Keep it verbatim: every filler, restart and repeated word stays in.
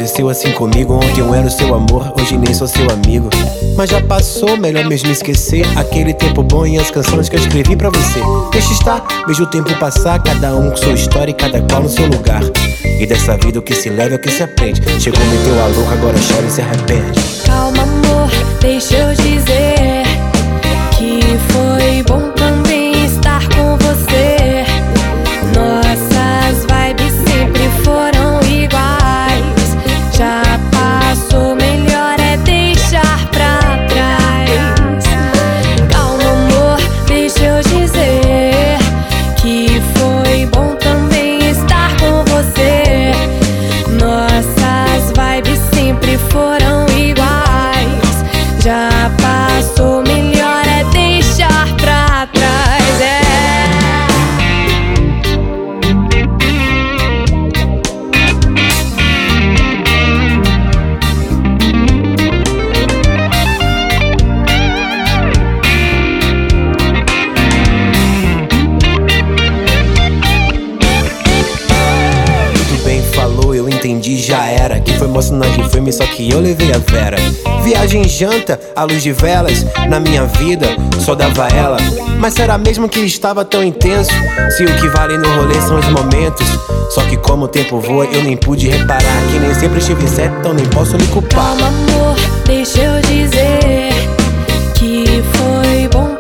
aconteceu assim comigo. Ontem eu era o seu amor, hoje nem sou seu amigo. Mas já passou, melhor mesmo esquecer aquele tempo bom e as canções que eu escrevi pra você. Deixa estar, veja o tempo passar, cada um com sua história e cada qual no seu lugar. E dessa vida o que se leva é o que se aprende. Chegou, meteu a louca, agora chora e se arrepende. Calma, amor, deixa eu dizer que foi bom também estar com você. Nossas vibes sempre foram iguais. Já passou, melhor é deixar pra trás. Calma, amor, deixa eu dizer que foi bom também estar com você. Nossas vibes sempre foram iguais. Já passou, melhor é deixar pra trás. É. Tudo bem, falou, eu entendi, já era. Que foi emocionante filme, só que eu levei a vera. Viagem, janta, à luz de velas. Na minha vida, só dava ela. Mas será mesmo que estava tão intenso? Se o que vale no rolê são os momentos. Só que como o tempo voa, eu nem pude reparar que nem sempre estive certo, então nem posso lhe culpar. Calma, amor, deixa eu dizer que foi bom